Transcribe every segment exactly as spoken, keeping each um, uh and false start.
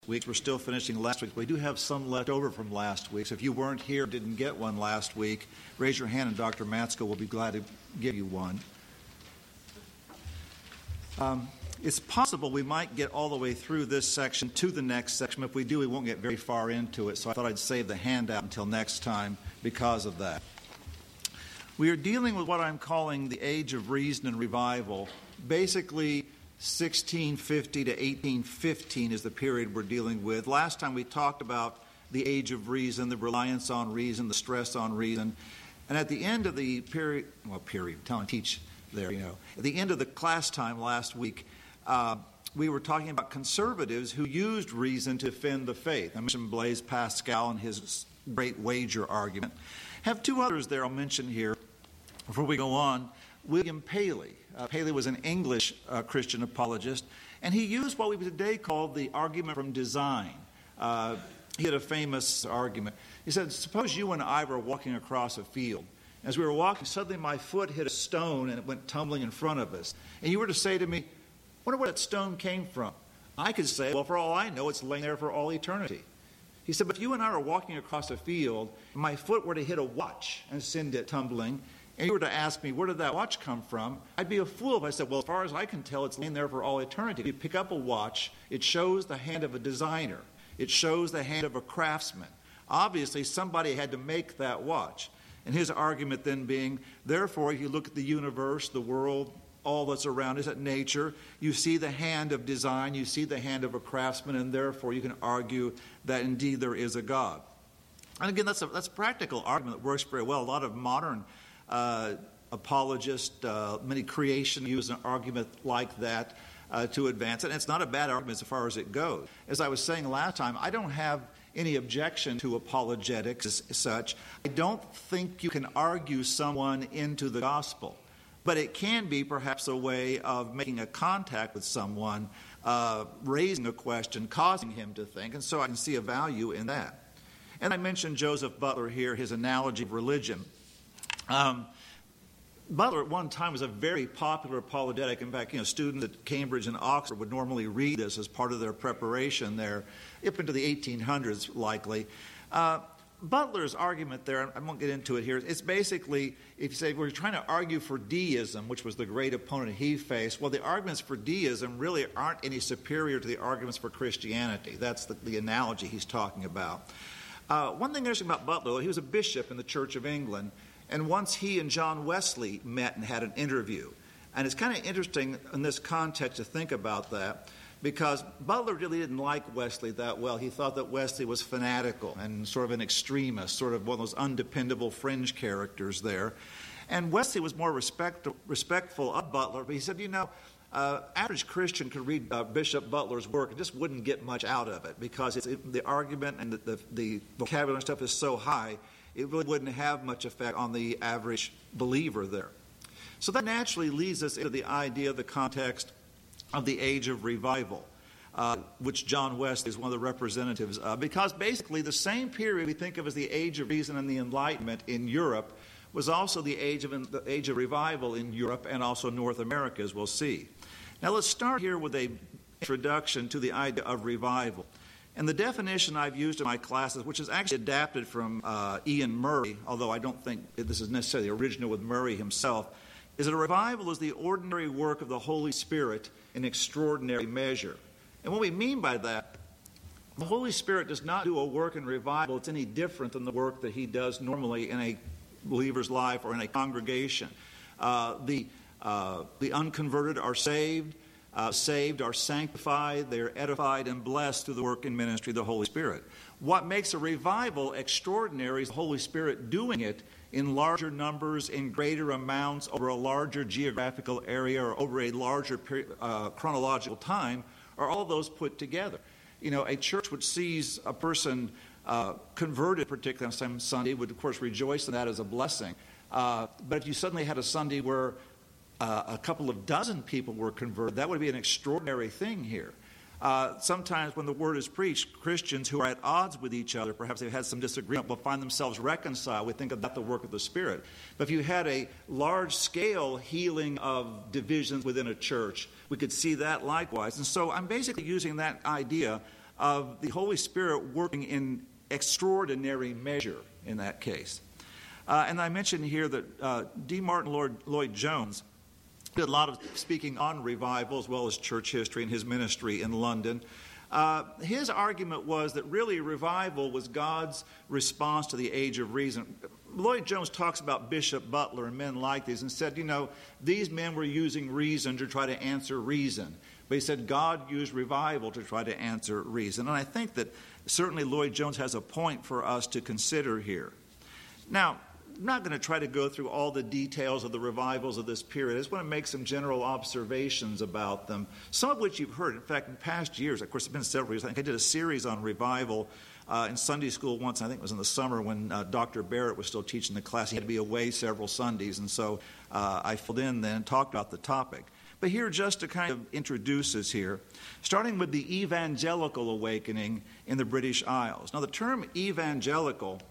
week. We're still finishing last week. We do have some left over from last week. So if you weren't here, didn't get one last week, raise your hand and Doctor Matsko will be glad to give you one. Um, it's possible we might get all the way through this section to the next section. If we do, we won't get very far into it. So I thought I'd save the handout until next time because of that. We are dealing with what I'm calling the Age of Reason and Revival. Basically, sixteen fifty to eighteen fifteen is the period we're dealing with. Last time we talked about the age of reason, the reliance on reason, the stress on reason. And at the end of the period, well, period, tell and teach there, you know. At the end of the class time last week, uh, we were talking about conservatives who used reason to defend the faith. I mentioned Blaise Pascal and his great wager argument. I have two others there I'll mention here before we go on. William Paley. Uh, Paley was an English uh, Christian apologist, and he used what we would today call the argument from design. Uh, he had a famous argument. He said, suppose you and I were walking across a field. As we were walking, suddenly my foot hit a stone and it went tumbling in front of us. And you were to say to me, wonder where that stone came from. I could say, well, for all I know, it's laying there for all eternity. He said, but if you and I were walking across a field, and my foot were to hit a watch and send it tumbling, and you were to ask me, where did that watch come from? I'd be a fool if I said, well, as far as I can tell, it's laying there for all eternity. If you pick up a watch, it shows the hand of a designer. It shows the hand of a craftsman. Obviously, somebody had to make that watch. And his argument then being, therefore, if you look at the universe, the world, all that's around us, at nature, you see the hand of design, you see the hand of a craftsman, and therefore you can argue that indeed there is a God. And again, that's a, that's a practical argument that works very well. A lot of modern Uh, apologists, uh, many creationists use an argument like that uh, to advance it. And it's not a bad argument as far as it goes. As I was saying last time, I don't have any objection to apologetics as such. I don't think you can argue someone into the gospel. But it can be perhaps a way of making a contact with someone, uh, raising a question, causing him to think. And so I can see a value in that. And I mentioned Joseph Butler here, his analogy of religion. Um, Butler at one time was a very popular apologetic. In fact, you know, students at Cambridge and Oxford would normally read this as part of their preparation there, up into the eighteen hundreds likely. Uh, Butler's argument there, I won't get into it here, it's basically, if you say we're trying to argue for deism, which was the great opponent he faced, well, the arguments for deism really aren't any superior to the arguments for Christianity. That's the, the analogy he's talking about. Uh, one thing interesting about Butler, he was a bishop in the Church of England. And once he and John Wesley met and had an interview. And it's kind of interesting in this context to think about that because Butler really didn't like Wesley that well. He thought that Wesley was fanatical and sort of an extremist, sort of one of those undependable fringe characters there. And Wesley was more respect, respectful of Butler, but he said, you know, uh, average Christian could read uh, Bishop Butler's work and just wouldn't get much out of it because it's, it, the argument and the, the, the vocabulary and stuff is so high, it really wouldn't have much effect on the average believer there. So that naturally leads us into the idea, the context of the Age of Revival, uh, which John Wesley is one of the representatives of, because basically the same period we think of as the Age of Reason and the Enlightenment in Europe was also the Age of, the age of Revival in Europe and also North America, as we'll see. Now let's start here with an introduction to the idea of revival. And the definition I've used in my classes, which is actually adapted from uh, Ian Murray, although I don't think this is necessarily original with Murray himself, is that a revival is the ordinary work of the Holy Spirit in extraordinary measure. And what we mean by that, the Holy Spirit does not do a work in revival that's any different than the work that he does normally in a believer's life or in a congregation. Uh, the, uh, the unconverted are saved. Uh, saved are sanctified, they are edified and blessed through the work and ministry of the Holy Spirit. What makes a revival extraordinary is the Holy Spirit doing it in larger numbers, in greater amounts, over a larger geographical area or over a larger peri- uh, chronological time, or all those put together. You know, a church which sees a person uh, converted, particularly on some Sunday, would of course rejoice in that as a blessing. Uh, but if you suddenly had a Sunday where Uh, a couple of dozen people were converted, that would be an extraordinary thing here. Uh, sometimes when the word is preached, Christians who are at odds with each other, perhaps they've had some disagreement, will find themselves reconciled. We think of that the work of the Spirit. But if you had a large-scale healing of divisions within a church, we could see that likewise. And so I'm basically using that idea of the Holy Spirit working in extraordinary measure in that case. Uh, and I mentioned here that uh, D. Martin Lloyd, Lloyd Jones did a lot of speaking on revival as well as church history in his ministry in London. Uh, his argument was that really revival was God's response to the age of reason. Lloyd Jones talks about Bishop Butler and men like these and said, you know, these men were using reason to try to answer reason. But he said God used revival to try to answer reason. And I think that certainly Lloyd Jones has a point for us to consider here. Now, I'm not going to try to go through all the details of the revivals of this period. I just want to make some general observations about them, some of which you've heard. In fact, in past years, of course, it's been several years. I think I did a series on revival uh, in Sunday school once. I think it was in the summer when uh, Doctor Barrett was still teaching the class. He had to be away several Sundays, and so uh, I filled in then and talked about the topic. But here, just to kind of introduce us here, starting with the evangelical awakening in the British Isles. Now, the term evangelical,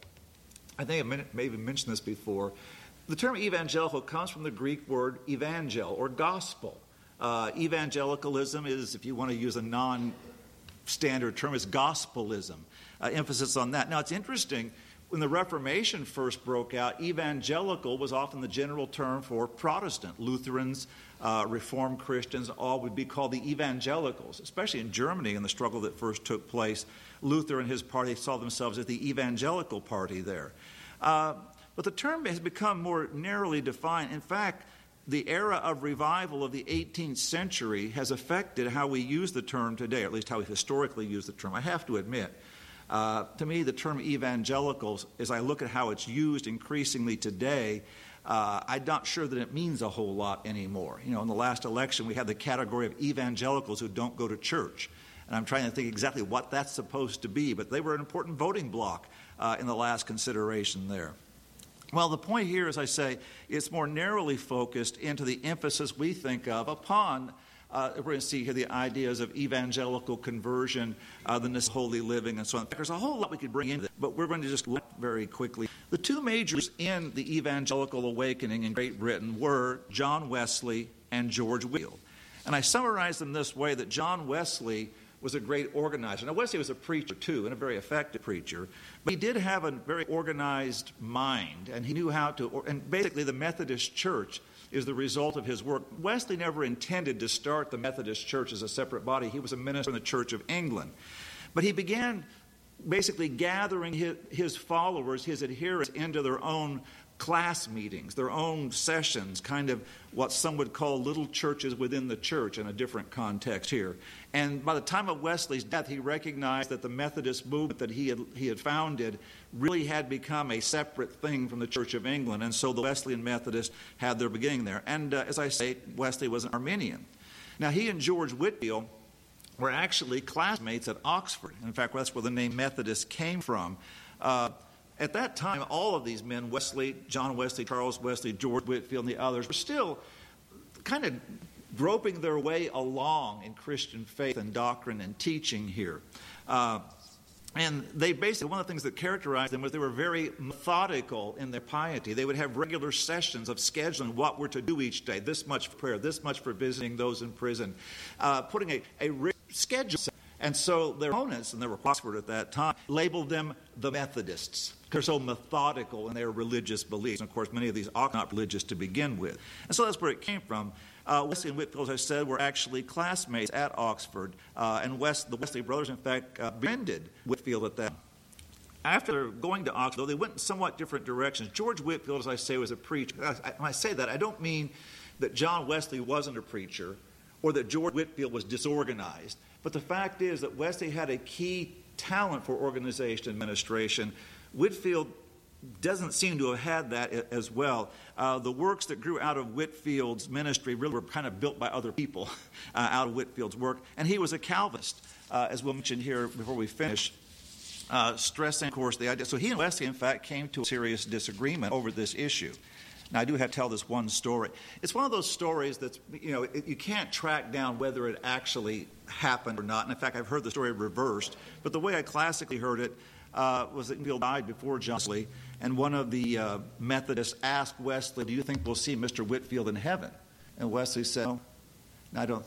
I think I may have mentioned this before. The term evangelical comes from the Greek word evangel, or gospel. Uh, evangelicalism is, if you want to use a non-standard term, is gospelism. Uh, emphasis on that. Now, it's interesting, when the Reformation first broke out, evangelical was often the general term for Protestant. Lutherans, uh, Reformed Christians, all would be called the evangelicals, especially in Germany in the struggle that first took place. Luther and his party saw themselves as the evangelical party there. Uh, but the term has become more narrowly defined. In fact, the era of revival of the eighteenth century has affected how we use the term today, or at least how we historically use the term. I have to admit, uh, to me, the term evangelicals, as I look at how it's used increasingly today, uh, I'm not sure that it means a whole lot anymore. You know, in the last election, we had the category of evangelicals who don't go to church. And I'm trying to think exactly what that's supposed to be, but they were an important voting bloc uh, in the last consideration there. Well, the point here, as I say, is more narrowly focused into the emphasis we think of upon, uh, we're going to see here the ideas of evangelical conversion, uh, the necessity of holy living, and so on. There's a whole lot we could bring into it, but we're going to just look very quickly. The two majors in the evangelical awakening in Great Britain were John Wesley and George Whitefield. And I summarize them this way, that John Wesley was a great organizer. Now, Wesley was a preacher, too, and a very effective preacher, but he did have a very organized mind, and he knew how to, and basically the Methodist Church is the result of his work. Wesley never intended to start the Methodist Church as a separate body. He was a minister in the Church of England. But he began basically gathering his, his followers, his adherents, into their own class meetings, their own sessions, kind of what some would call little churches within the church in a different context here. And by the time of Wesley's death, he recognized that the Methodist movement that he had, he had founded really had become a separate thing from the Church of England. And so the Wesleyan Methodists had their beginning there. And uh, as I say, Wesley was an Arminian. Now, he and George Whitefield were actually classmates at Oxford. In fact, that's where the name Methodist came from. Uh, At that time, all of these men, Wesley, John Wesley, Charles Wesley, George Whitefield, and the others, were still kind of groping their way along in Christian faith and doctrine and teaching here. Uh, and they basically, one of the things that characterized them was they were very methodical in their piety. They would have regular sessions of scheduling what we're to do each day, this much for prayer, this much for visiting those in prison, uh, putting a, a schedule. And so their opponents, and they were Oxford at that time, labeled them the Methodists. They're so methodical in their religious beliefs. And of course, many of these are not religious to begin with. And so that's where it came from. Uh, Wesley and Whitefield, as I said, were actually classmates at Oxford. Uh, and West, the Wesley brothers, in fact, uh, befriended Whitefield at that time. After going to Oxford, they went in somewhat different directions. George Whitefield, as I say, was a preacher. I, when I say that, I don't mean that John Wesley wasn't a preacher or that George Whitefield was disorganized. But the fact is that Wesley had a key talent for organization and administration. Whitefield doesn't seem to have had that as well. Uh, the works that grew out of Whitefield's ministry really were kind of built by other people uh, out of Whitefield's work. And he was a Calvinist, uh, as we'll mention here before we finish, uh, stressing, of course, the idea. So he and Wesley, in fact, came to a serious disagreement over this issue. Now, I do have to tell this one story. It's one of those stories that's, you know, it, you can't track down whether it actually happened or not. And in fact, I've heard the story reversed. But the way I classically heard it uh, was that Whitefield died before John Wesley, and one of the uh, Methodists asked Wesley, "Do you think we'll see Mister Whitefield in heaven?" And Wesley said, "No, I don't."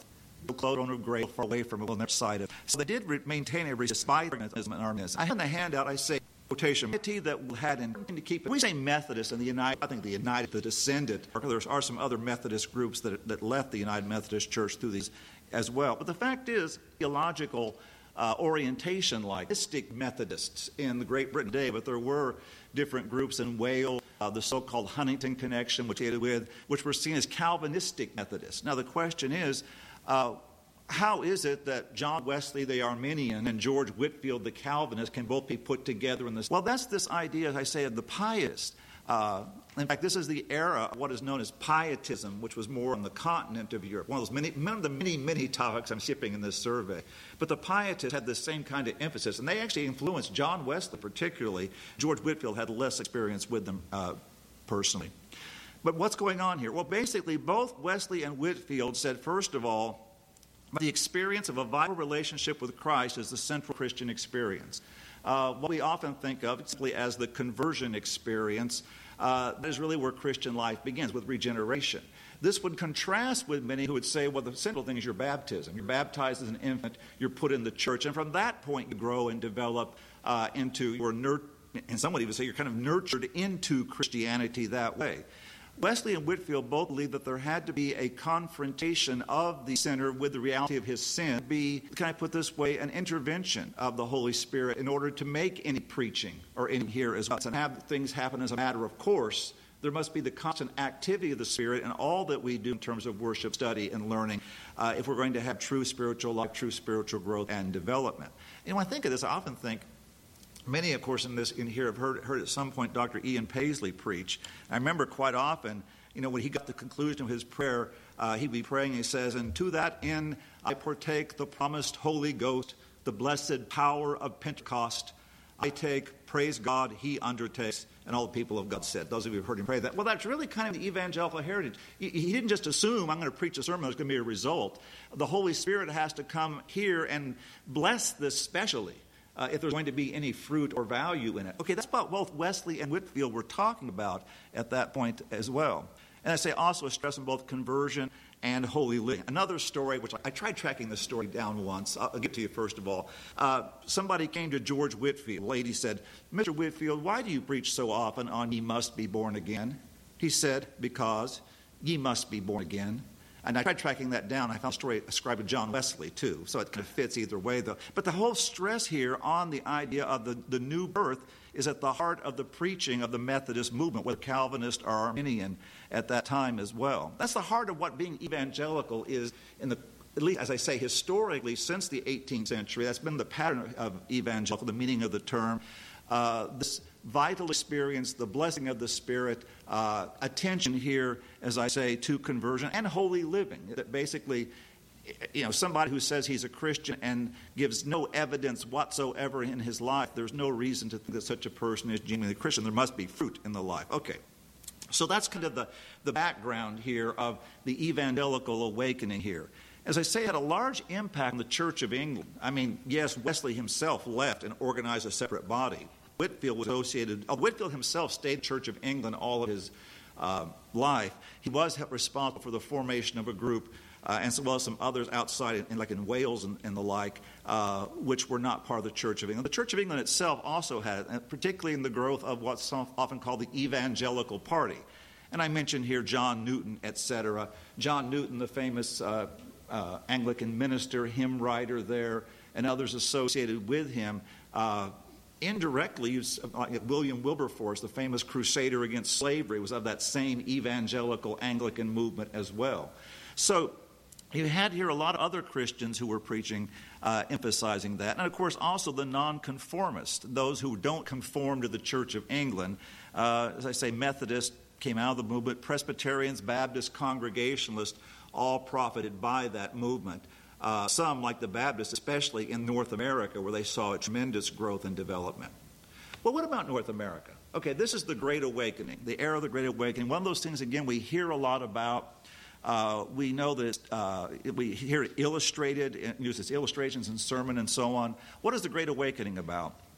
clothed on a grave far away from it on their side of it. So they did re- maintain a despite Arminianism and Arminianism. I have in the handout, I say, quotation that had in to keep it. We say Methodist and the United, I think the United, the Descendant, there are some other Methodist groups that, that left the United Methodist Church through these as well. But the fact is, theological uh, orientation like Mystic Methodists in the Great Britain today, but there were different groups in Wales, uh, the so-called Huntington Connection, which he with, which were seen as Calvinistic Methodists. Now the question is, uh, how is it that John Wesley, the Arminian, and George Whitefield, the Calvinist, can both be put together in this? Well, that's this idea, as I say, of the pietist. Uh, in fact, this is the era of what is known as pietism, which was more on the continent of Europe. One of those many, one of the many, many topics I'm skipping in this survey. But the pietists had the same kind of emphasis, and they actually influenced John Wesley particularly. George Whitefield had less experience with them uh, personally. But what's going on here? Well, basically, both Wesley and Whitefield said, first of all, the experience of a vital relationship with Christ is the central Christian experience. Uh, what we often think of simply as the conversion experience, uh, that is really where Christian life begins, with regeneration. This would contrast with many who would say, well, the central thing is your baptism. You're baptized as an infant, you're put in the church, and from that point you grow and develop uh, into, or nurt- and some would even say you're kind of nurtured into Christianity that way. Wesley and Whitefield both believed that there had to be a confrontation of the sinner with the reality of his sin, be, can I put this way, an intervention of the Holy Spirit in order to make any preaching or any here as well. And have things happen as a matter of course, there must be the constant activity of the Spirit in all that we do in terms of worship, study, and learning uh, if we're going to have true spiritual life, true spiritual growth and development. And when I think of this, I often think, many, of course, in this in here have heard, heard at some point Doctor Ian Paisley preach. I remember quite often, you know, when he got to the conclusion of his prayer, uh, he'd be praying, he says, and to that end I partake the promised Holy Ghost, the blessed power of Pentecost. I take, praise God, he undertakes, and all the people of God said. Those of you who have heard him pray that. Well, that's really kind of the evangelical heritage. He, he didn't just assume, I'm going to preach a sermon, there's going to be a result. The Holy Spirit has to come here and bless this specially. Uh, if there's going to be any fruit or value in it. Okay, that's what both Wesley and Whitefield were talking about at that point as well. And I say also a stress on both conversion and holy living. Another story, which I, I tried tracking this story down once. I'll, I'll get to you first of all. Uh, somebody came to George Whitefield. A lady said, Mister Whitefield, why do you preach so often on ye must be born again? He said, because ye must be born again. And I tried tracking that down. I found a story ascribed to John Wesley, too. So it kind of fits either way, though. But the whole stress here on the idea of the, the new birth is at the heart of the preaching of the Methodist movement, whether Calvinist or Arminian at that time as well. That's the heart of what being evangelical is, in the, at least, as I say, historically, since the eighteenth century. That's been the pattern of evangelical, the meaning of the term. Uh, this vital experience, the blessing of the Spirit, uh, attention here, as I say, to conversion and holy living. That basically, you know, somebody who says he's a Christian and gives no evidence whatsoever in his life, there's no reason to think that such a person is genuinely Christian. There must be fruit in the life. Okay. So that's kind of the, the background here of the evangelical awakening here. As I say, it had a large impact on the Church of England. I mean, yes, Wesley himself left and organized a separate body. Whitefield was associated, uh, Whitefield himself stayed in the Church of England all of his uh, life. He was responsible for the formation of a group, uh, and as well as some others outside, in, like in Wales and, and the like, uh, which were not part of the Church of England. The Church of England itself also had, uh, particularly in the growth of what's often called the Evangelical Party. And I mentioned here John Newton, et cetera. John Newton, the famous uh, uh, Anglican minister, hymn writer there, and others associated with him, uh, indirectly, William Wilberforce, the famous crusader against slavery, was of that same evangelical Anglican movement as well. So you had here a lot of other Christians who were preaching, uh, emphasizing that. And, of course, also the nonconformists, those who don't conform to the Church of England. Uh, as I say, Methodists came out of the movement. Presbyterians, Baptists, Congregationalists all profited by that movement. Uh, some, like the Baptists, especially in North America, where they saw a tremendous growth and development. Well, what about North America? Okay, this is the Great Awakening, the era of the Great Awakening. One of those things, again, we hear a lot about. Uh, we know that uh, we hear it illustrated, use its illustrations in sermon and so on. What is the Great Awakening about?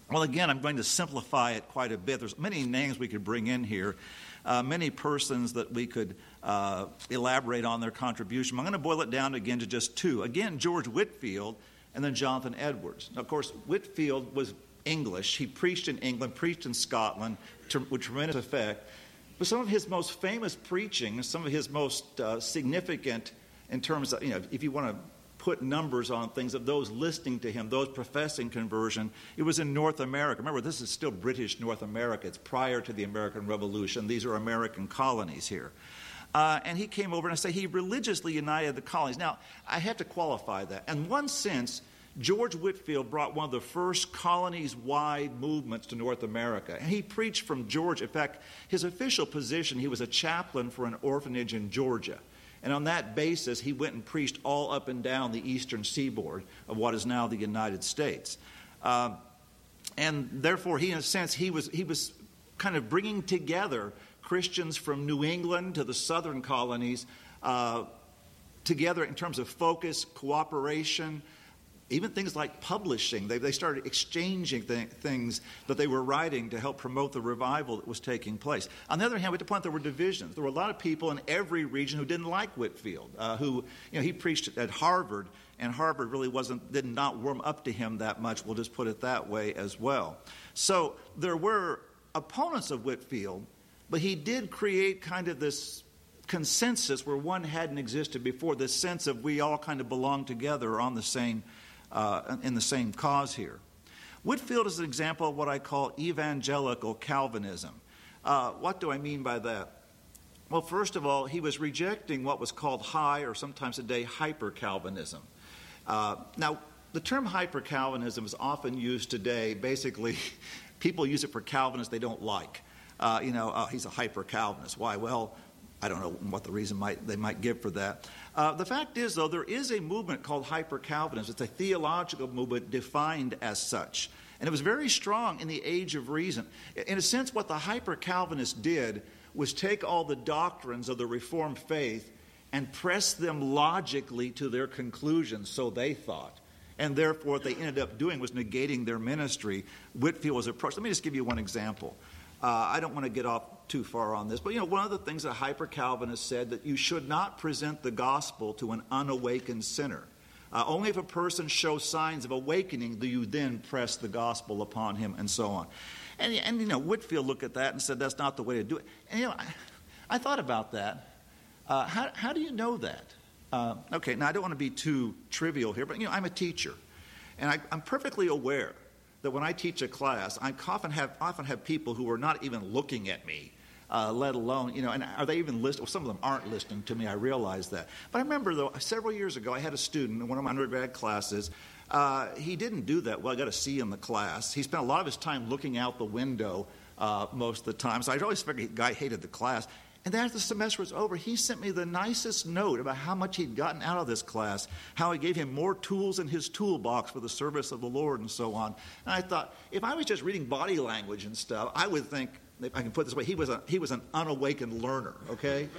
Well, again, I'm going to simplify it quite a bit. There's many names we could bring in here, uh, many persons that we could uh, elaborate on their contribution. I'm going to boil it down again to just two. Again, George Whitefield and then Jonathan Edwards. Now, of course, Whitefield was English. He preached in England, preached in Scotland to, with tremendous effect. But some of his most famous preaching, some of his most uh, significant in terms of, you know, if you want to put numbers on things, of those listening to him, those professing conversion, it was in North America. Remember, this is still British North America. It's prior to the American Revolution. These are American colonies here. Uh, and he came over, and I say he religiously united the colonies. Now, I have to qualify that. In one sense, George Whitefield brought one of the first colonies-wide movements to North America. And he preached from Georgia. In fact, his official position, he was a chaplain for an orphanage in Georgia. And on that basis, he went and preached all up and down the eastern seaboard of what is now the United States. Uh, and therefore, he, in a sense, he was he was kind of bringing together Christians from New England to the southern colonies uh, together in terms of focus, cooperation, even things like publishing. They, they started exchanging th- things that they were writing to help promote the revival that was taking place. On the other hand, we have to point out there were divisions. There were a lot of people in every region who didn't like Whitefield, uh, who, you know, he preached at Harvard, and Harvard really wasn't, did not warm up to him that much. We'll just put it that way as well. So there were opponents of Whitefield, but he did create kind of this consensus where one hadn't existed before, this sense of we all kind of belong together on the same Uh, in the same cause here. Whitefield is an example of what I call evangelical Calvinism. Uh, what do I mean by that? Well, first of all, he was rejecting what was called high, or sometimes today hyper-Calvinism. Uh, now, the term hyper-Calvinism is often used today. Basically, people use it for Calvinists they don't like. Uh, you know, uh, he's a hyper-Calvinist. Why? Well, I don't know what the reason might they might give for that. Uh, the fact is, though, there is a movement called hyper-Calvinism. It's a theological movement defined as such. And it was very strong in the Age of Reason. In a sense, what the hyper-Calvinists did was take all the doctrines of the Reformed faith and press them logically to their conclusions, so they thought. And therefore, what they ended up doing was negating their ministry. Whitefield was approached. Let me just give you one example. Uh, I don't want to get off too far on this, but you know, one of the things that hyper-Calvinists said, that you should not present the gospel to an unawakened sinner. Uh, only if a person shows signs of awakening do you then press the gospel upon him, and so on. And, and you know, Whitefield looked at that and said that's not the way to do it. And you know, I, I thought about that. Uh, how, how do you know that? Uh, okay, now I don't want to be too trivial here, but you know, I'm a teacher, and I, I'm perfectly aware that when I teach a class, I often have often have people who are not even looking at me, uh, let alone, you know, and are they even listening? Well, some of them aren't listening to me, I realize that. But I remember, though, several years ago, I had a student in one of my undergrad classes. Uh, he didn't do that well. I got a C in the class. He spent a lot of his time looking out the window uh, most of the time. So I always figured the guy hated the class. And then after the semester was over, he sent me the nicest note about how much he'd gotten out of this class, how it gave him more tools in his toolbox for the service of the Lord and so on. And I thought, if I was just reading body language and stuff, I would think, if I can put it this way, he was a, he was an unawakened learner, okay?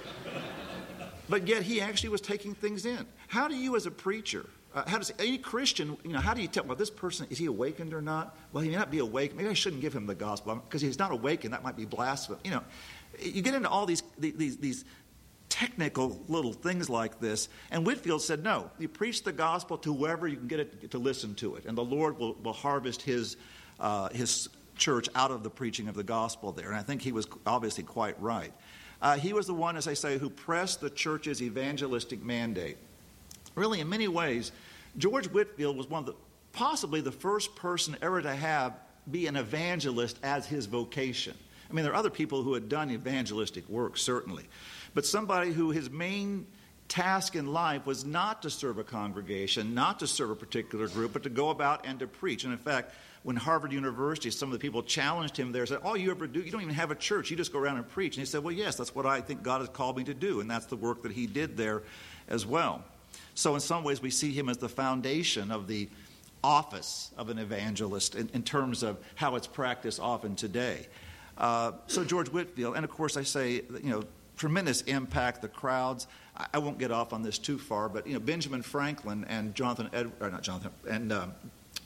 But yet he actually was taking things in. How do you as a preacher, uh, how does any Christian, you know, how do you tell, well, this person, is he awakened or not? Well, he may not be awakened. Maybe I shouldn't give him the gospel because he's not awakened. That might be blasphemy. You know, you get into all these these these technical little things like this. And Whitefield said, no, you preach the gospel to whoever you can get it to listen to it. And the Lord will, will harvest his uh, his church out of the preaching of the gospel there. And I think he was obviously quite right. Uh, he was the one, as I say, who pressed the church's evangelistic mandate. Really, in many ways, George Whitefield was one of the, possibly the first person ever to have be an evangelist as his vocation. I mean, there are other people who had done evangelistic work, certainly. But somebody who his main task in life was not to serve a congregation, not to serve a particular group, but to go about and to preach. And in fact, when Harvard University, some of the people challenged him there, said, all you ever do, you don't even have a church, you just go around and preach. And he said, well, yes, that's what I think God has called me to do. And that's the work that he did there as well. So in some ways, we see him as the foundation of the office of an evangelist in, in terms of how it's practiced often today. Uh, so George Whitefield, and of course I say, you know, tremendous impact, the crowds. I, I won't get off on this too far, but, you know, Benjamin Franklin and Jonathan, Ed, or not Jonathan, and uh,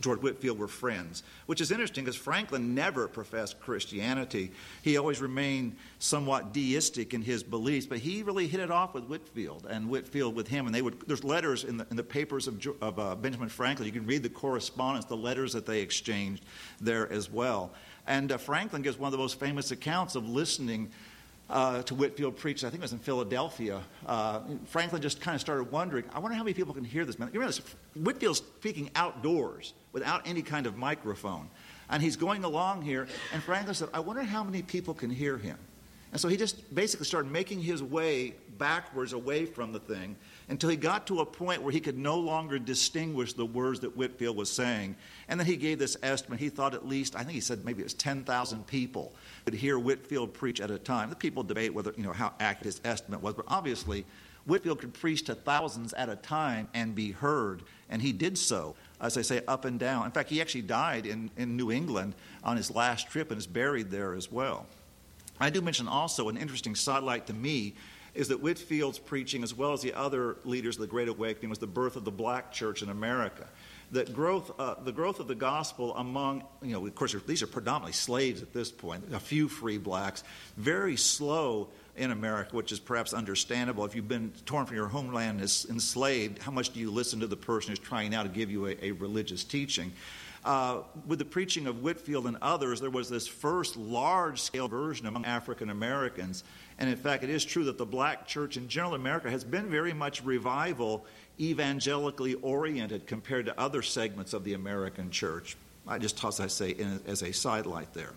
George Whitefield were friends, which is interesting because Franklin never professed Christianity. He always remained somewhat deistic in his beliefs, but he really hit it off with Whitefield and Whitefield with him. And they would, there's letters in the, in the papers of, of uh, Benjamin Franklin. You can read the correspondence, the letters that they exchanged there as well. And uh, Franklin gives one of the most famous accounts of listening Uh, to Whitefield preach. I think it was in Philadelphia. Uh, Franklin just kind of started wondering, I wonder how many people can hear this man. You realize Whitefield's speaking outdoors without any kind of microphone. And he's going along here, and Franklin said, I wonder how many people can hear him. And so he just basically started making his way backwards away from the thing until he got to a point where he could no longer distinguish the words that Whitefield was saying. And then he gave this estimate. He thought at least, I think he said maybe it was ten thousand people could hear Whitefield preach at a time. The people debate whether, you know, how accurate his estimate was, but obviously Whitefield could preach to thousands at a time and be heard, and he did so, as I say, up and down. In fact, he actually died in, in New England on his last trip and is buried there as well. I do mention also an interesting sidelight to me is that Whitefield's preaching, as well as the other leaders of the Great Awakening, was the birth of the black church in America. That growth, uh, the growth of the gospel among, you know, of course, these are predominantly slaves at this point, a few free blacks, very slow in America, which is perhaps understandable. If you've been torn from your homeland as enslaved, how much do you listen to the person who's trying now to give you a, a religious teaching? Uh, with the preaching of Whitefield and others, there was this first large-scale version among African Americans. And in fact, it is true that the black church in general in America has been very much revival, evangelically oriented compared to other segments of the American church. I just toss, I say, in, as a sidelight there.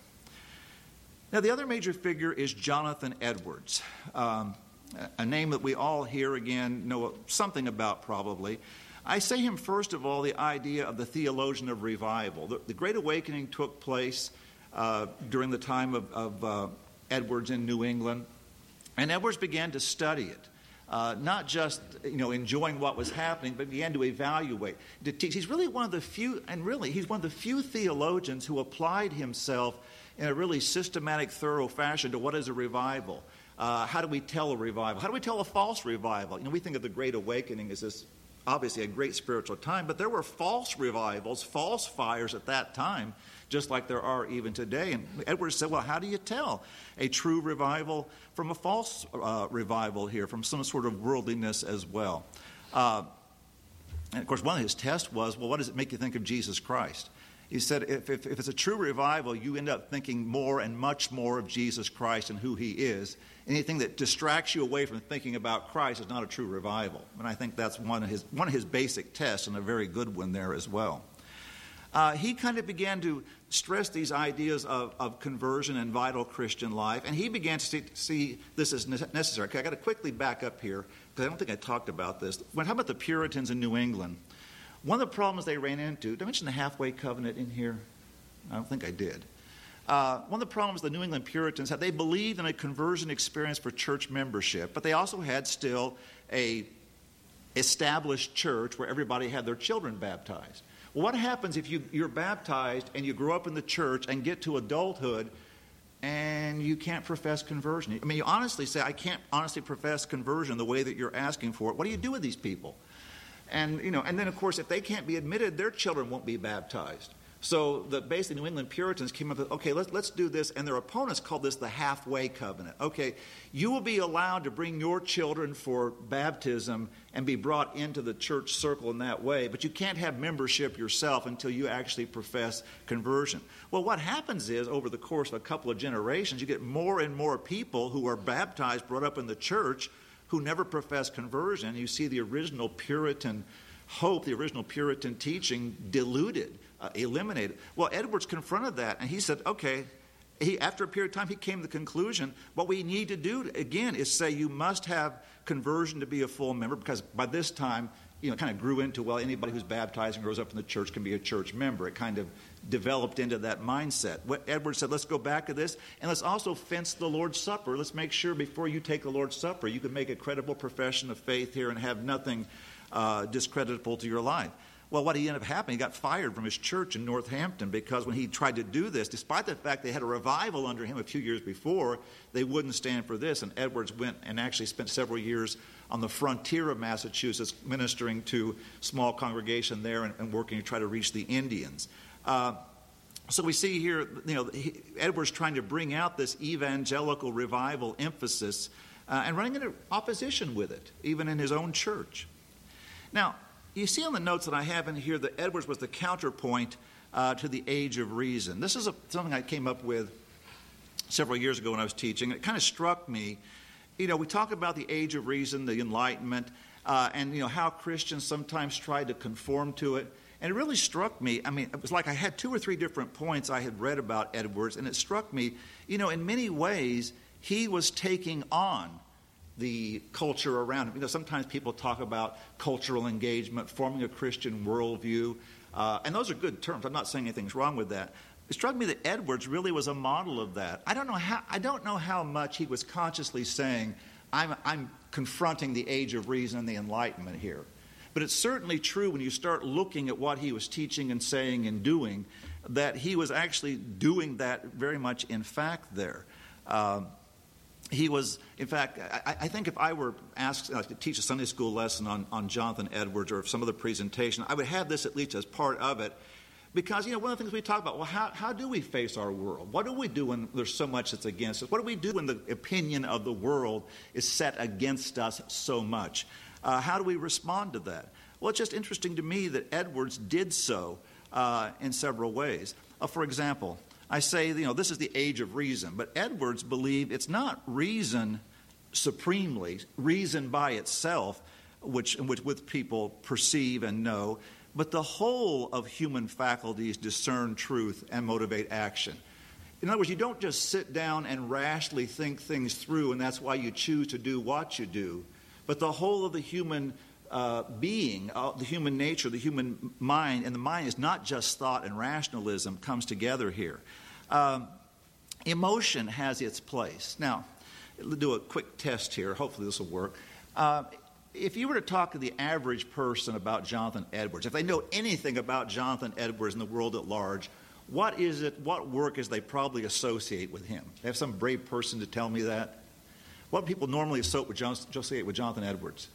Now, the other major figure is Jonathan Edwards, um, a name that we all here again know something about probably. I say him, first of all, the idea of the theologian of revival. The, the Great Awakening took place uh, during the time of, of uh, Edwards in New England, and Edwards began to study it, uh, not just you know enjoying what was happening, but began to evaluate, to teach. He's really one of the few, and really he's one of the few theologians who applied himself in a really systematic, thorough fashion to what is a revival. Uh, how do we tell a revival? How do we tell a false revival? You know, we think of the Great Awakening as this obviously a great spiritual time, but there were false revivals, false fires at that time, just like there are even today. And Edwards said, well, how do you tell a true revival from a false uh, revival here, from some sort of worldliness as well? Uh, and, of course, one of his tests was, well, what does it make you think of Jesus Christ? He said, if, if, if it's a true revival, you end up thinking more and much more of Jesus Christ and who he is. Anything that distracts you away from thinking about Christ is not a true revival. And I think that's one of his, one of his basic tests, and a very good one there as well. Uh, he kind of began to stress these ideas of, of conversion and vital Christian life, and he began to see, see this as necessary. Okay, I've got to quickly back up here, because I don't think I talked about this. When, how about the Puritans in New England? One of the problems they ran into, did I mention the halfway covenant in here? I don't think I did. Uh, one of the problems the New England Puritans had, they believed in a conversion experience for church membership, but they also had still a established church where everybody had their children baptized. Well, what happens if you, you're baptized and you grow up in the church and get to adulthood and you can't profess conversion? I mean, you honestly say, I can't honestly profess conversion the way that you're asking for it. What do you do with these people? And, you know, and then, of course, if they can't be admitted, their children won't be baptized. So the basically New England Puritans came up with, okay, let's, let's do this. And their opponents called this the halfway covenant. Okay, you will be allowed to bring your children for baptism and be brought into the church circle in that way, but you can't have membership yourself until you actually profess conversion. Well, what happens is, over the course of a couple of generations, you get more and more people who are baptized, brought up in the church, who never profess conversion. You see the original Puritan hope, the original Puritan teaching diluted, uh, eliminated. Well, Edwards confronted that, and he said, okay, he, after a period of time, he came to the conclusion, what we need to do, again, is say you must have conversion to be a full member, because by this time, you know, it kind of grew into, well, anybody who's baptized and grows up in the church can be a church member. It kind of developed into that mindset. What Edwards said, let's go back to this, and let's also fence the Lord's Supper. Let's make sure before you take the Lord's Supper, you can make a credible profession of faith here and have nothing uh, discreditable to your life. Well, what ended up happening, he got fired from his church in Northampton because when he tried to do this, despite the fact they had a revival under him a few years before, they wouldn't stand for this. And Edwards went and actually spent several years on the frontier of Massachusetts ministering to small congregation there and, and working to try to reach the Indians. Uh, so we see here, you know, he, Edwards trying to bring out this evangelical revival emphasis uh, and running into opposition with it, even in his own church. Now, you see on the notes that I have in here that Edwards was the counterpoint uh, to the Age of Reason. This is a, something I came up with several years ago when I was teaching. It kind of struck me. You know, we talk about the Age of Reason, the Enlightenment, uh, and, you know, how Christians sometimes try to conform to it. And it really struck me. I mean, it was like I had two or three different points I had read about Edwards, and it struck me, you know, in many ways, he was taking on the culture around him. You know, sometimes people talk about cultural engagement, forming a Christian worldview, uh, and those are good terms. I'm not saying anything's wrong with that. It struck me that Edwards really was a model of that. I don't know how. I don't know how much he was consciously saying, "I'm, I'm confronting the Age of Reason and the Enlightenment here," but it's certainly true when you start looking at what he was teaching and saying and doing, that he was actually doing that very much in fact there. Um, He was, in fact, I, I think if I were asked uh, to teach a Sunday school lesson on, on Jonathan Edwards or some other presentation, I would have this at least as part of it. Because, you know, one of the things we talk about, well, how, how do we face our world? What do we do when there's so much that's against us? What do we do when the opinion of the world is set against us so much? Uh, how do we respond to that? Well, it's just interesting to me that Edwards did so uh, in several ways. Uh, for example, I say, you know, this is the Age of Reason, but Edwards believed it's not reason supremely, reason by itself, which, which, which people perceive and know, but the whole of human faculties discern truth and motivate action. In other words, you don't just sit down and rashly think things through, and that's why you choose to do what you do, but the whole of the human uh, being, uh, the human nature, the human mind, and the mind is not just thought and rationalism, comes together here. Um, emotion has its place. Now, we'll do a quick test here. Hopefully this will work. Uh, if you were to talk to the average person about Jonathan Edwards, if they know anything about Jonathan Edwards in the world at large, what is it, what work is they probably associate with him? They have some brave person to tell me that? What do people normally associate with Jonathan Edwards?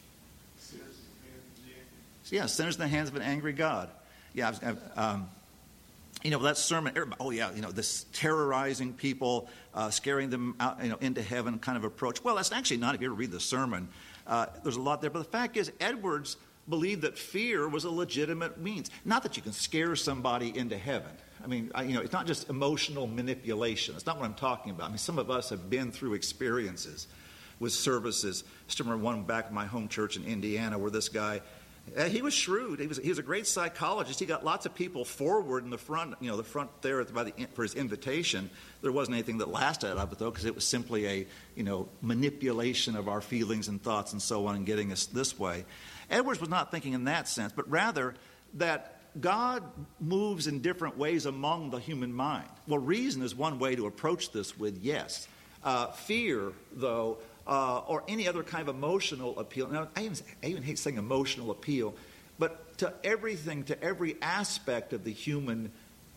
Yeah, sinners in the hands of an angry God. Yeah, I was, um, you know, that sermon, everybody, oh yeah, you know, this terrorizing people, uh, scaring them out, you know, into heaven kind of approach. Well, that's actually not, if you ever read the sermon, uh, there's a lot there. But the fact is, Edwards believed that fear was a legitimate means. Not that you can scare somebody into heaven. I mean, I, you know, it's not just emotional manipulation. It's not what I'm talking about. I mean, some of us have been through experiences with services. I still remember one back in my home church in Indiana where this guy, Uh, he was shrewd. He was he was a great psychologist. He got lots of people forward in the front, you know, the front there at the, by the, for his invitation. There wasn't anything that lasted out of it, though, because it was simply a, you know, manipulation of our feelings and thoughts and so on and getting us this way. Edwards was not thinking in that sense, but rather that God moves in different ways among the human mind. Well, reason is one way to approach this with, yes. Uh, fear, though, Uh, or any other kind of emotional appeal. Now, I even, I even hate saying emotional appeal, but to everything, to every aspect of the human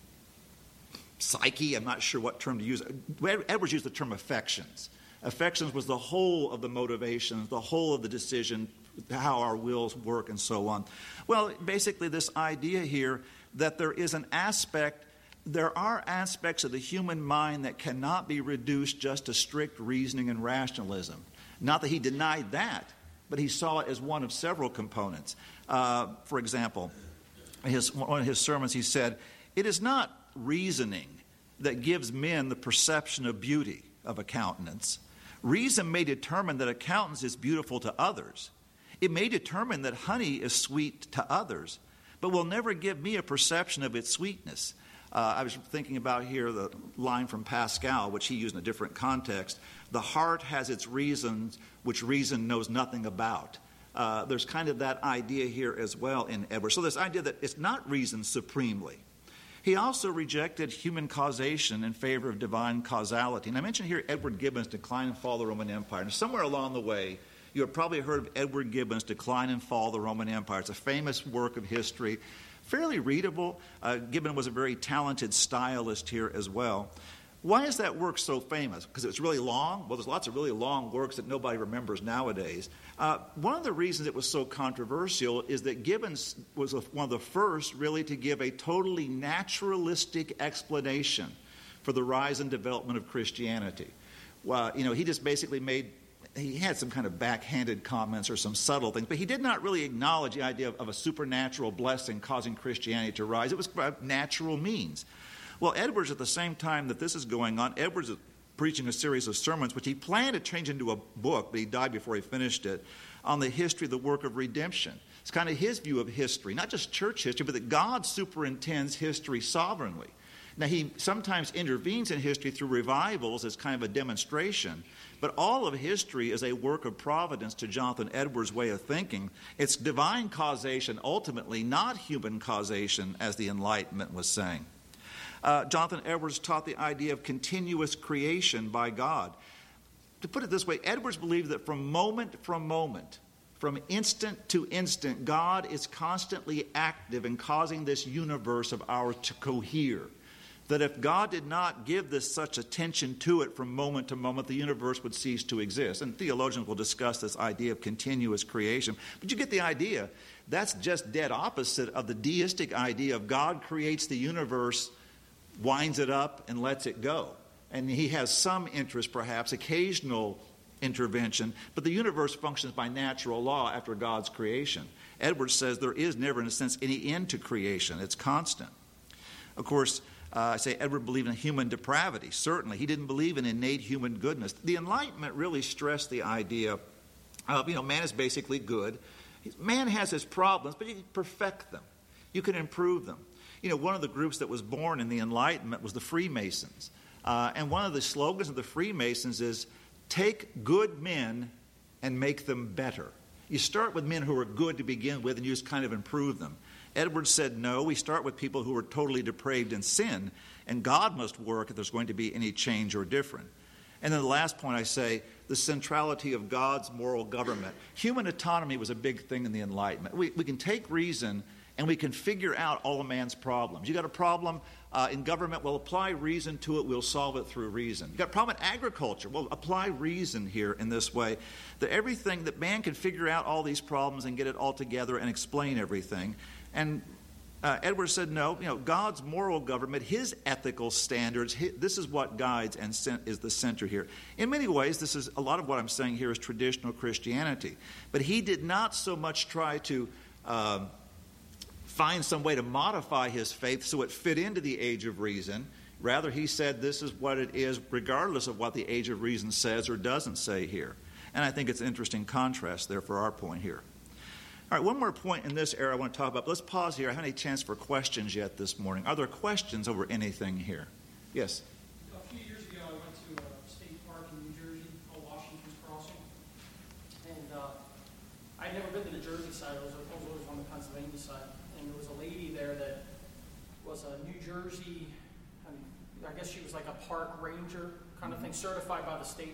psyche, I'm not sure what term to use. Edwards used the term affections. Affections was the whole of the motivations, the whole of the decision, how our wills work and so on. Well, basically this idea here that there is an aspect There are aspects of the human mind that cannot be reduced just to strict reasoning and rationalism. Not that he denied that, but he saw it as one of several components. Uh, for example, his, one of his sermons he said, "It is not reasoning that gives men the perception of beauty of a countenance. Reason may determine that a countenance is beautiful to others. It may determine that honey is sweet to others, but will never give me a perception of its sweetness." Uh, I was thinking about here the line from Pascal, which he used in a different context. The heart has its reasons, which reason knows nothing about. Uh, there's kind of that idea here as well in Edwards. So this idea that it's not reason supremely. He also rejected human causation in favor of divine causality. And I mentioned here Edward Gibbon's Decline and Fall of the Roman Empire. And somewhere along the way, You have probably heard of Edward Gibbon's Decline and Fall of the Roman Empire. It's a famous work of history, fairly readable. Uh, Gibbon was a very talented stylist here as well. Why is that work so famous? Because it's really long? Well, there's lots of really long works that nobody remembers nowadays. Uh, one of the reasons it was so controversial is that Gibbon was one of the first really to give a totally naturalistic explanation for the rise and development of Christianity. Well, you know, he just basically made, he had some kind of backhanded comments or some subtle things, but he did not really acknowledge the idea of, of a supernatural blessing causing Christianity to rise. It was by natural means. Well, Edwards, at the same time that this is going on, Edwards is preaching a series of sermons, which he planned to change into a book, but he died before he finished it, on the history of the work of redemption. It's kind of his view of history, not just church history, but that God superintends history sovereignly. Now, he sometimes intervenes in history through revivals as kind of a demonstration, but all of history is a work of providence to Jonathan Edwards' way of thinking. It's divine causation ultimately, not human causation, as the Enlightenment was saying. Uh, Jonathan Edwards taught the idea of continuous creation by God. To put it this way, Edwards believed that from moment from moment, from instant to instant, God is constantly active in causing this universe of ours to cohere. That if God did not give this such attention to it from moment to moment, the universe would cease to exist. And theologians will discuss this idea of continuous creation. But you get the idea. That's just dead opposite of the deistic idea of God creates the universe, winds it up, and lets it go. And he has some interest, perhaps, occasional intervention, but the universe functions by natural law after God's creation. Edwards says there is never, in a sense, any end to creation. It's constant. Of course, uh, I say Edward believed in human depravity. Certainly, he didn't believe in innate human goodness. The Enlightenment really stressed the idea of, you know, man is basically good. Man has his problems, but you can perfect them. You can improve them. You know, one of the groups that was born in the Enlightenment was the Freemasons. Uh, and one of the slogans of the Freemasons is, take good men and make them better. You start with men who are good to begin with, and you just kind of improve them. Edwards said, no, we start with people who are totally depraved in sin, and God must work if there's going to be any change or different. And then the last point I say, the centrality of God's moral government. Human autonomy was a big thing in the Enlightenment. We, we can take reason and we can figure out all a man's problems. You got a problem uh, in government, we'll apply reason to it, we'll solve it through reason. You got a problem in agriculture, we'll apply reason here in this way. That everything, that man can figure out all these problems and get it all together and explain everything. And uh, Edwards said, no, you know, God's moral government, his ethical standards, his, this is what guides and cent- is the center here. In many ways, this is a lot of what I'm saying here is traditional Christianity. But he did not so much try to Uh, find some way to modify his faith so it fit into the age of reason. Rather, he said this is what it is regardless of what the age of reason says or doesn't say here. And I think it's an interesting contrast there for our point here. All right, one more point in this area I want to talk about. Let's pause here. I haven't had any chance for questions yet this morning. Are there questions over anything here? Yes? A few years ago, I went to a state park in New Jersey called Washington's Crossing. And uh, I'd never been to the Jersey side. I was, I was always on the Pennsylvania side. And there was a lady there that was a New Jersey, I guess she was like a park ranger kind of thing, certified by the state.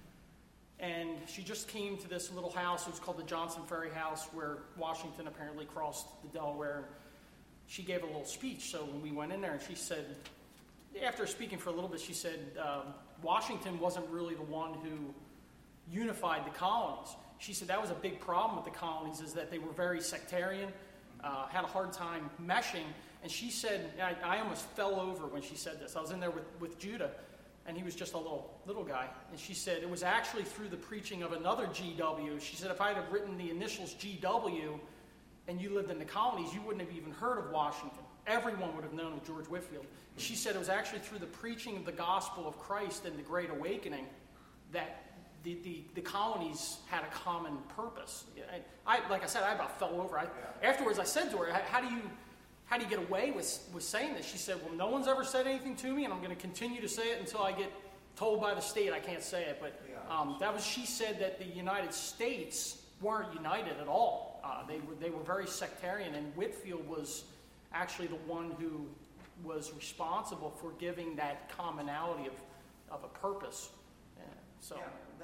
And she just came to this little house. It was called the Johnson Ferry House, where Washington apparently crossed the Delaware. She gave a little speech. So when we went in there, and she said, after speaking for a little bit, she said um, Washington wasn't really the one who unified the colonies. She said that was a big problem with the colonies, is that they were very sectarian. Uh, had a hard time meshing, and she said, I, I almost fell over when she said this. I was in there with, with Judah, and he was just a little little guy, and she said it was actually through the preaching of another G W. She said if I had written the initials G W and you lived in the colonies, you wouldn't have even heard of Washington. Everyone would have known of George Whitefield. She said it was actually through the preaching of the gospel of Christ and the Great Awakening that The, the, the colonies had a common purpose. I, I, like I said, I about fell over. I, yeah. Afterwards, I said to her, how do you how do you get away with, with saying this? She said, well, no one's ever said anything to me, and I'm going to continue to say it until I get told by the state I can't say it. But um, that was, she said that the United States weren't united at all. Uh, they were they were very sectarian, and Whitefield was actually the one who was responsible for giving that commonality of, of a purpose. Yeah, so. Yeah.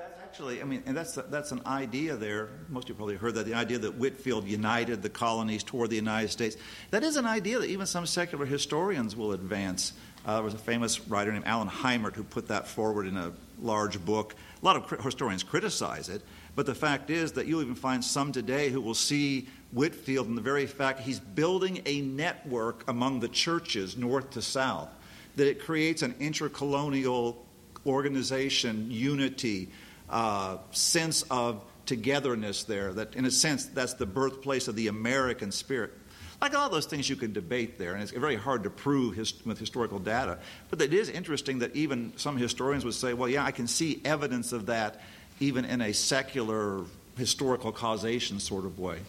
That's actually, I mean, and that's that's an idea there. Most of you probably heard that, the idea that Whitefield united the colonies toward the United States. That is an idea that even some secular historians will advance. Uh, there was a famous writer named Alan Heimert who put that forward in a large book. A lot of historians criticize it, but the fact is that you'll even find some today who will see Whitefield in the very fact he's building a network among the churches north to south, that it creates an intercolonial organization, unity, uh, sense of togetherness there, that in a sense that's the birthplace of the American spirit. Like all those things you can debate there, and it's very hard to prove his, with historical data. But it is interesting that even some historians would say, well, yeah, I can see evidence of that even in a secular historical causation sort of way.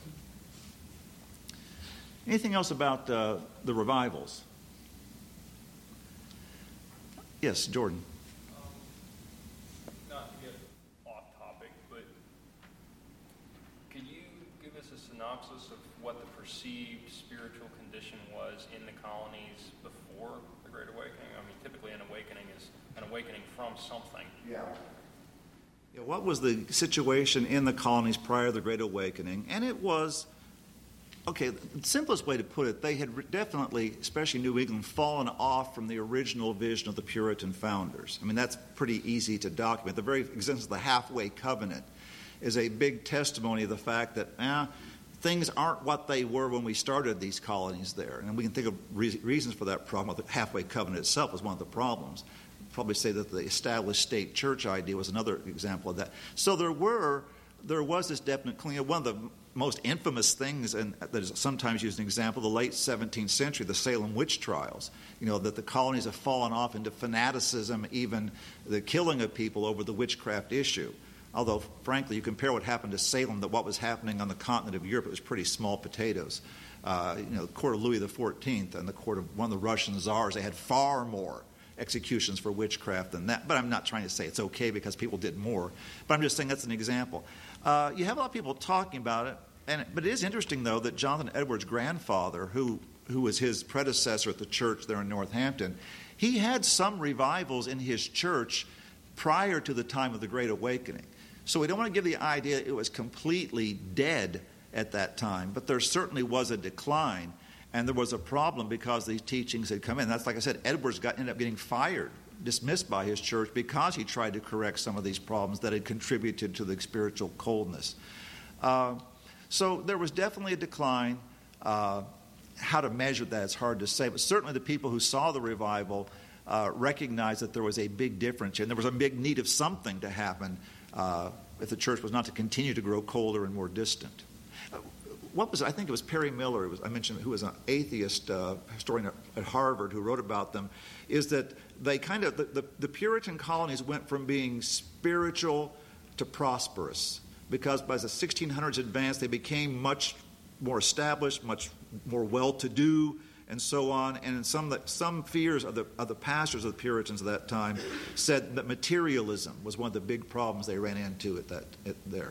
Anything else about uh, the revivals? Yes, Jordan. Um, not to get off topic, but could you give us a synopsis of what the perceived spiritual condition was in the colonies before the Great Awakening? I mean, typically an awakening is an awakening from something. Yeah. Yeah, what was the situation in the colonies prior to the Great Awakening? And it was, okay, the simplest way to put it, they had definitely, especially New England, fallen off from the original vision of the Puritan founders. I mean, that's pretty easy to document. The very existence of the halfway covenant is a big testimony of the fact that, eh, things aren't what they were when we started these colonies there. And we can think of re- reasons for that problem. The halfway covenant itself was one of the problems. Probably say that the established state church idea was another example of that. So there were, there was this definite cleanup. One of the most infamous things, and that is sometimes used as an example, the late seventeenth century, the Salem witch trials. You know, that the colonies have fallen off into fanaticism, even the killing of people over the witchcraft issue. Although, frankly, you compare what happened to Salem to what was happening on the continent of Europe, it was pretty small potatoes. Uh, you know, the court of Louis the fourteenth and the court of one of the Russian czars, they had far more executions for witchcraft than that. But I'm not trying to say it's okay because people did more. But I'm just saying that's an example. Uh, you have a lot of people talking about it. And, but it is interesting, though, that Jonathan Edwards' grandfather, who, who was his predecessor at the church there in Northampton, he had some revivals in his church prior to the time of the Great Awakening. So we don't want to give the idea it was completely dead at that time, but there certainly was a decline, and there was a problem because these teachings had come in. That's, like I said, Edwards got, ended up getting fired, dismissed by his church because he tried to correct some of these problems that had contributed to the spiritual coldness. Uh, so there was definitely a decline. Uh, how to measure that is hard to say, but certainly the people who saw the revival uh, recognized that there was a big difference, and there was a big need of something to happen Uh, if the church was not to continue to grow colder and more distant. Uh, what was I think it was Perry Miller, it was, I mentioned, who was an atheist uh, historian at, at Harvard who wrote about them, is that they kind of, the, the, the Puritan colonies went from being spiritual to prosperous, because by the sixteen hundreds advanced, they became much more established, much more well-to-do, and so on. And some some fears of the of the pastors of the Puritans at that time said that materialism was one of the big problems they ran into at that at there.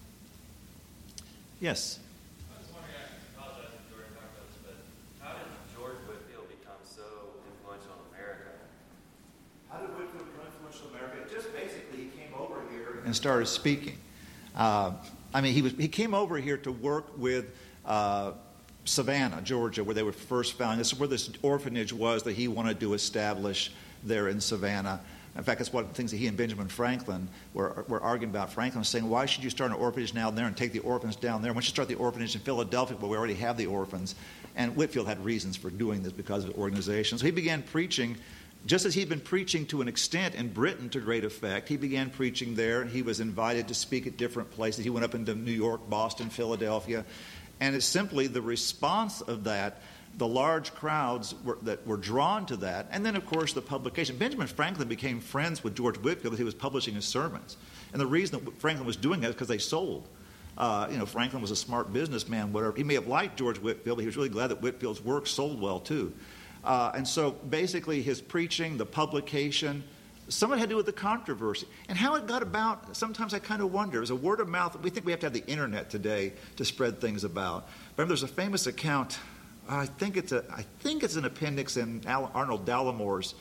Yes. I was wondering, I apologize if Jordan talked about this, but how did George Whitefield become so influential in America? How did Whitefield become influential in America? Just basically, he came over here and started speaking. Uh, I mean, he was he came over here to work with Uh, Savannah, Georgia, where they were first found. This is where this orphanage was that he wanted to establish there in Savannah. In fact, that's one of the things that he and Benjamin Franklin were, were arguing about. Franklin was saying, why should you start an orphanage down there and take the orphans down there? Why don't you start the orphanage in Philadelphia where we already have the orphans? And Whitefield had reasons for doing this because of the organization. So he began preaching, just as he'd been preaching to an extent in Britain to great effect. He began preaching there. He was invited to speak at different places. He went up into New York, Boston, Philadelphia. And it's simply the response of that, the large crowds were, that were drawn to that, and then, of course, the publication. Benjamin Franklin became friends with George Whitefield because he was publishing his sermons. And the reason that Franklin was doing that is because they sold. Uh, you know, Franklin was a smart businessman, whatever. He may have liked George Whitefield, but he was really glad that Whitefield's work sold well, too. Uh, and so, basically, his preaching, the publication, some of it had to do with the controversy. And how it got about, sometimes I kind of wonder. It was a word of mouth. We think we have to have the internet today to spread things about. Remember, there's a famous account, I think it's a, I think it's an appendix in Al, Arnold Dallamore's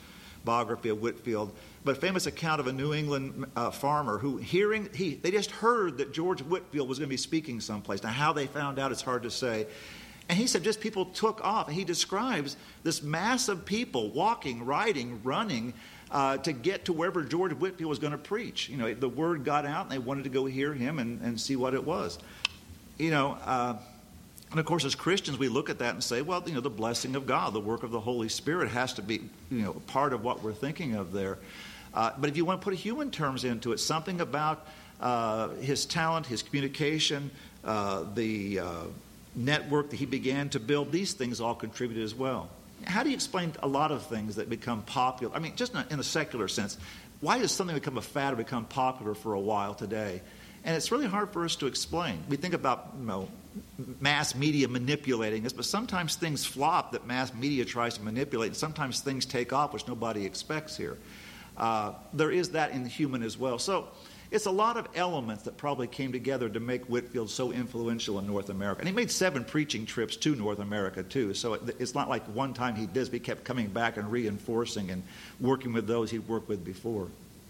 biography of Whitefield, but a famous account of a New England uh, farmer who, hearing, he, they just heard that George Whitefield was going to be speaking someplace. Now, how they found out, it's hard to say. And he said just people took off. And he describes this mass of people walking, riding, running uh, to get to wherever George Whitefield was going to preach. You know, the word got out, and they wanted to go hear him and, and see what it was. You know, uh, and of course, as Christians, we look at that and say, well, you know, the blessing of God, the work of the Holy Spirit has to be, you know, part of what we're thinking of there. Uh, but if you want to put human terms into it, something about uh, his talent, his communication, uh, the uh, network that he began to build, these things all contributed as well. How do you explain a lot of things that become popular? I mean, just in a secular sense, why does something become a fad or become popular for a while today? And it's really hard for us to explain. We think about, you know, mass media manipulating this, but sometimes things flop that mass media tries to manipulate, and sometimes things take off, which nobody expects here. Uh, there is that in the human as well. So it's a lot of elements that probably came together to make Whitefield so influential in North America. And he made seven preaching trips to North America, too. So it, it's not like one time he did this, but he kept coming back and reinforcing and working with those he'd worked with before.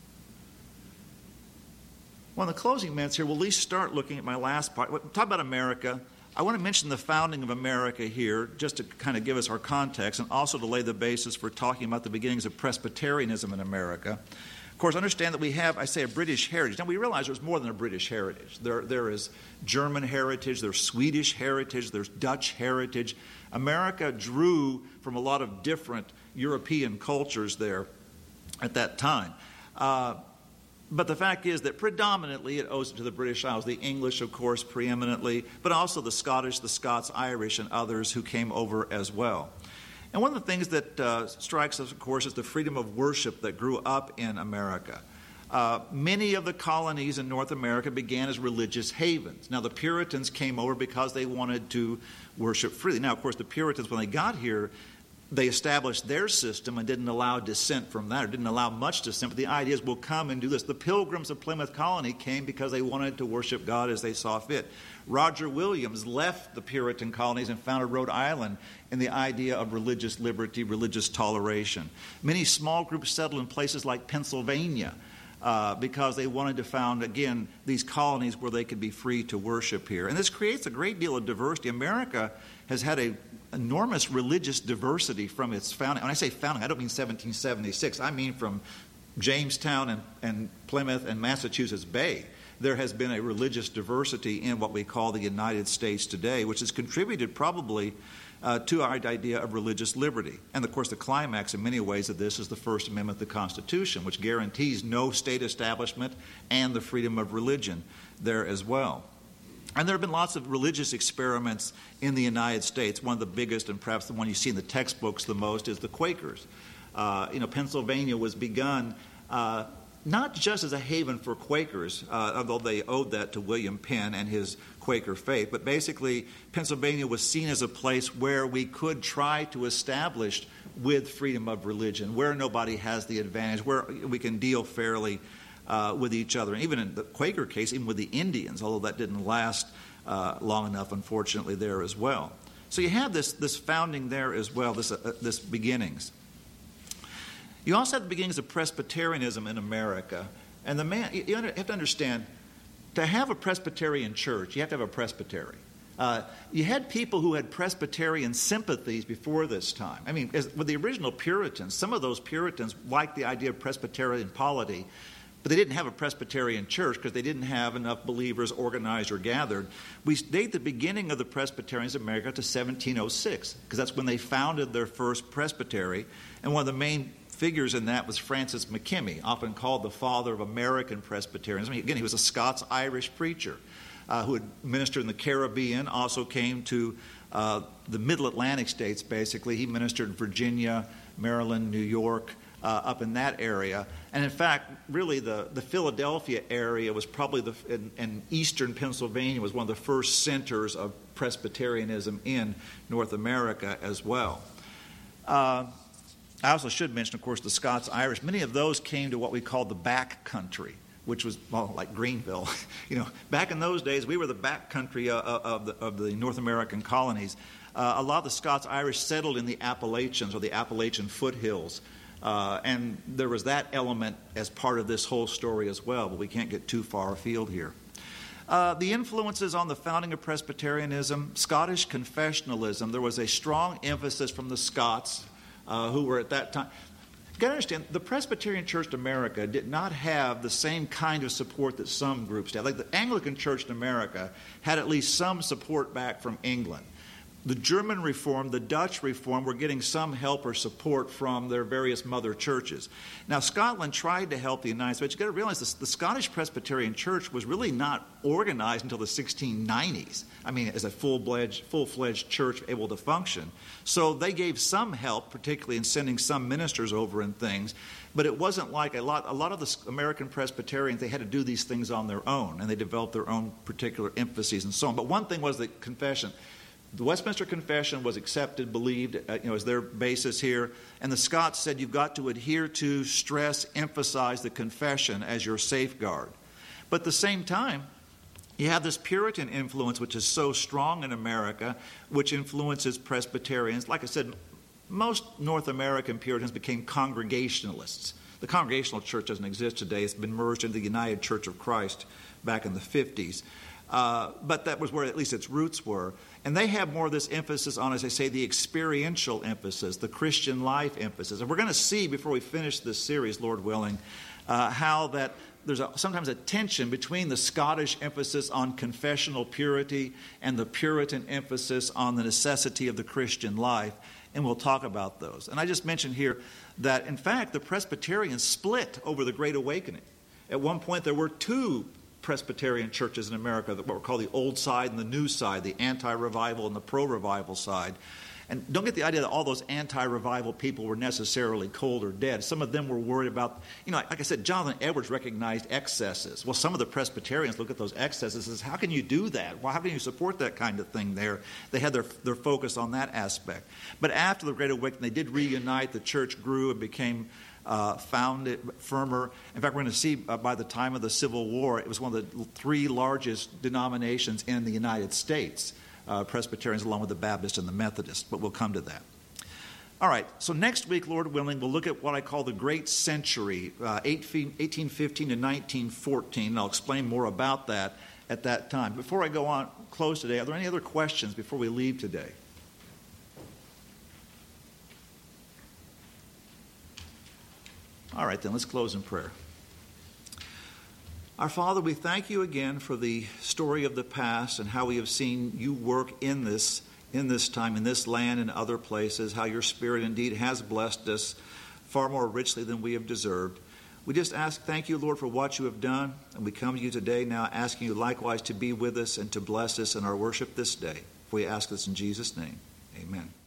Well, in the closing minutes here, we'll at least start looking at my last part. Talk about America. I want to mention the founding of America here, just to kind of give us our context, and also to lay the basis for talking about the beginnings of Presbyterianism in America. Of course, understand that we have, I say, a British heritage. Now, we realize there's more than a British heritage. There, there is German heritage, there's Swedish heritage, there's Dutch heritage. America drew from a lot of different European cultures there at that time. Uh, But the fact is that predominantly it owes it to the British Isles, the English, of course, preeminently, but also the Scottish, the Scots, Irish, and others who came over as well. And one of the things that uh, strikes us, of course, is the freedom of worship that grew up in America. Uh, many of the colonies in North America began as religious havens. Now, the Puritans came over because they wanted to worship freely. Now, of course, the Puritans, when they got here, they established their system and didn't allow dissent from that, or didn't allow much dissent. But the idea is, we'll come and do this. The Pilgrims of Plymouth Colony came because they wanted to worship God as they saw fit. Roger Williams left the Puritan colonies and founded Rhode Island in the idea of religious liberty, religious toleration. Many small groups settled in places like Pennsylvania uh, because they wanted to found, again, these colonies where they could be free to worship here. And this creates a great deal of diversity. America has had a enormous religious diversity from its founding. When I say founding, I don't mean seventeen seventy-six. I mean from Jamestown and, and Plymouth and Massachusetts Bay. There has been a religious diversity in what we call the United States today, which has contributed probably uh, to our idea of religious liberty. And, of course, the climax in many ways of this is the First Amendment of the Constitution, which guarantees no state establishment and the freedom of religion there as well. And there have been lots of religious experiments in the United States. One of the biggest, and perhaps the one you see in the textbooks the most, is the Quakers. Uh, you know, Pennsylvania was begun uh, not just as a haven for Quakers, uh, although they owed that to William Penn and his Quaker faith, but basically Pennsylvania was seen as a place where we could try to establish with freedom of religion, where nobody has the advantage, where we can deal fairly Uh, with each other. And even in the Quaker case, even with the Indians, although that didn't last uh, long enough, unfortunately, there as well. So you have this, this founding there as well, this, uh, this beginnings. You also have the beginnings of Presbyterianism in America. And the man, you have to understand, to have a Presbyterian church, you have to have a presbytery. Uh, you had people who had Presbyterian sympathies before this time. I mean, as, with the original Puritans, some of those Puritans liked the idea of Presbyterian polity, but they didn't have a Presbyterian church because they didn't have enough believers organized or gathered. We date the beginning of the Presbyterians of America to seventeen oh six, because that's when they founded their first presbytery. And one of the main figures in that was Francis McKimmy, often called the father of American Presbyterianism. I mean, again, he was a Scots-Irish preacher uh, who had ministered in the Caribbean, also came to uh, the Middle Atlantic states, basically. He ministered in Virginia, Maryland, New York, Uh, up in that area. And in fact, really the, the Philadelphia area was probably, the in, in eastern Pennsylvania, was one of the first centers of Presbyterianism in North America as well. Uh, I also should mention, of course, the Scots-Irish. Many of those came to what we call the back country, which was, well, like Greenville. You know, back in those days, we were the back country of, of, the, of the North American colonies. Uh, a lot of the Scots-Irish settled in the Appalachians or the Appalachian foothills. Uh, and there was that element as part of this whole story as well, but we can't get too far afield here. Uh, the influences on the founding of Presbyterianism, Scottish confessionalism, there was a strong emphasis from the Scots uh, who were at that time. You've got to understand, the Presbyterian Church in America did not have the same kind of support that some groups did. Like the Anglican Church in America had at least some support back from England. The German Reformed, the Dutch Reformed were getting some help or support from their various mother churches. Now, Scotland tried to help the United States. You've got to realize this, the Scottish Presbyterian Church was really not organized until the sixteen nineties. I mean, as a full-fledged, full-fledged church able to function. So they gave some help, particularly in sending some ministers over and things. But it wasn't like a lot, a lot of the American Presbyterians, they had to do these things on their own, and they developed their own particular emphases and so on. But one thing was the confession. The Westminster Confession was accepted, believed, uh, you know, as their basis here. And the Scots said you've got to adhere to, stress, emphasize the confession as your safeguard. But at the same time, you have this Puritan influence, which is so strong in America, which influences Presbyterians. Like I said, most North American Puritans became Congregationalists. The Congregational Church doesn't exist today. It's been merged into the United Church of Christ back in the fifties. Uh, but that was where at least its roots were. And they have more of this emphasis on, as I say, the experiential emphasis, the Christian life emphasis. And we're going to see before we finish this series, Lord willing, uh, how that there's a, sometimes a tension between the Scottish emphasis on confessional purity and the Puritan emphasis on the necessity of the Christian life. And we'll talk about those. And I just mentioned here that, in fact, the Presbyterians split over the Great Awakening. At one point, there were two Presbyterian churches in America, that what were called the old side and the new side, the anti-revival and the pro-revival side. And don't get the idea that all those anti-revival people were necessarily cold or dead. Some of them were worried about, you know, like I said, Jonathan Edwards recognized excesses. Well, some of the Presbyterians look at those excesses and says, how can you do that? Well, how can you support that kind of thing there? They had their, their focus on that aspect. But after the Great Awakening, they did reunite. The church grew and became Uh, found it firmer. In fact, we're going to see uh, by the time of the Civil War, it was one of the three largest denominations in the United States, uh, Presbyterians along with the Baptists and the Methodists, but we'll come to that. All right, so next week, Lord willing, we'll look at what I call the Great Century, uh, eighteen fifteen to nineteen fourteen, and I'll explain more about that at that time. Before I go on close today, are there any other questions before we leave today? All right, then let's close in prayer. Our Father, we thank you again for the story of the past and how we have seen you work in this, in this time, in this land and other places, how your Spirit indeed has blessed us far more richly than we have deserved. We just ask, thank you, Lord, for what you have done, and we come to you today now asking you likewise to be with us and to bless us in our worship this day. We ask this in Jesus' name. Amen.